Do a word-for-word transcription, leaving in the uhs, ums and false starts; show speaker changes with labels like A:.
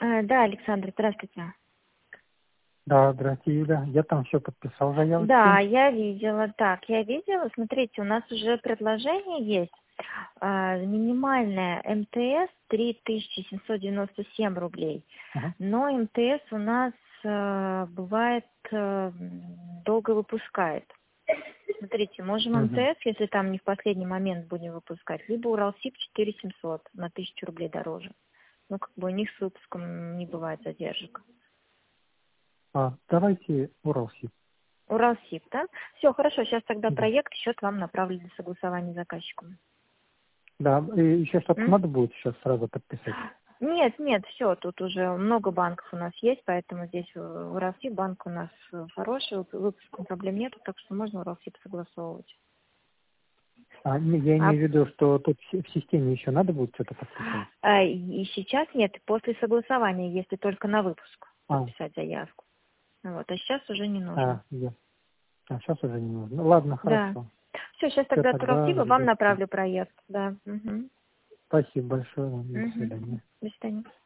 A: Э, Да, Александр, здравствуйте.
B: Да, здравствуйте, Юля. Я там все подписал заявочку.
A: Да, я видела. Так, я видела. Смотрите, у нас уже предложение есть. А, Минимальная МТС три тысячи семьсот девяносто семь рублей.
B: Ага.
A: Но МТС у нас э, бывает э, долго выпускает. Смотрите, можем
B: Мгм.
A: МТС, если там не в последний момент будем выпускать, либо Уралсиб четыре тысячи семьсот на тысячу рублей дороже. Ну, как бы у них с выпуском не бывает задержек.
B: А, давайте Уралсиб.
A: Уралсиб, да? Все, хорошо, сейчас тогда
B: Да.
A: проект, счет вам направлю для согласования с заказчиком.
B: Да, и еще что-то
A: М?
B: надо будет сейчас сразу подписать.
A: Нет, нет, все, тут уже много банков у нас есть, поэтому здесь э, Уралсиб банк у нас э, хороший, вып- выпуском проблем нету, так что можно Уралсиб согласовывать.
B: А, не, я
A: А,
B: имею в виду, что тут в в системе еще надо будет что-то подписывать.
A: а, и сейчас нет, после согласования, если только на выпуск
B: А,
A: подписать заявку. Вот, а сейчас уже не нужно.
B: а, я. А сейчас уже не нужно. Ну, ладно,
A: Да.
B: хорошо.
A: Все, сейчас
B: Все,
A: тогда от
B: тогда
A: Уралсиба вам
B: жду.
A: направлю проект. Да. Угу.
B: Спасибо большое вам. До
A: Угу.
B: свидания.
A: До свидания.